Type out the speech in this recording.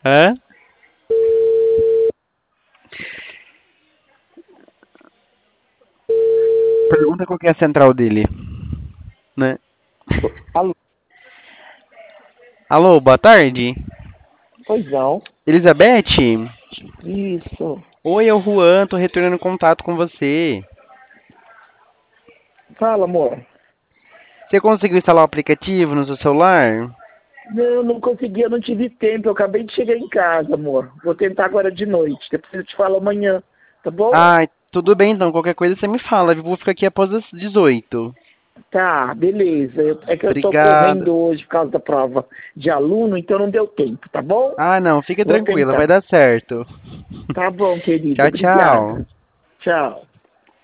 Hã? Pergunta qual que é a central dele, né? Alô, Alô, boa tarde. pois não. Elizabeth? Isso. Oi, é o Juan, tô retornando contato com você. Fala, amor. Você conseguiu instalar o aplicativo no seu celular? Não, não consegui, eu não tive tempo. Eu acabei de chegar em casa, amor. Vou tentar agora de noite. Depois eu te falo amanhã, tá bom? Ah, tudo bem então, qualquer coisa você me fala, eu vou ficar aqui após as 18. Tá, beleza. É que eu tô Obrigado. correndo hoje por causa da prova de aluno, então não deu tempo, tá bom? Ah, não, fica Vou tranquila, vai tentar. dar certo. Tá bom, querido. Tchau, tchau. Obrigada. Tchau.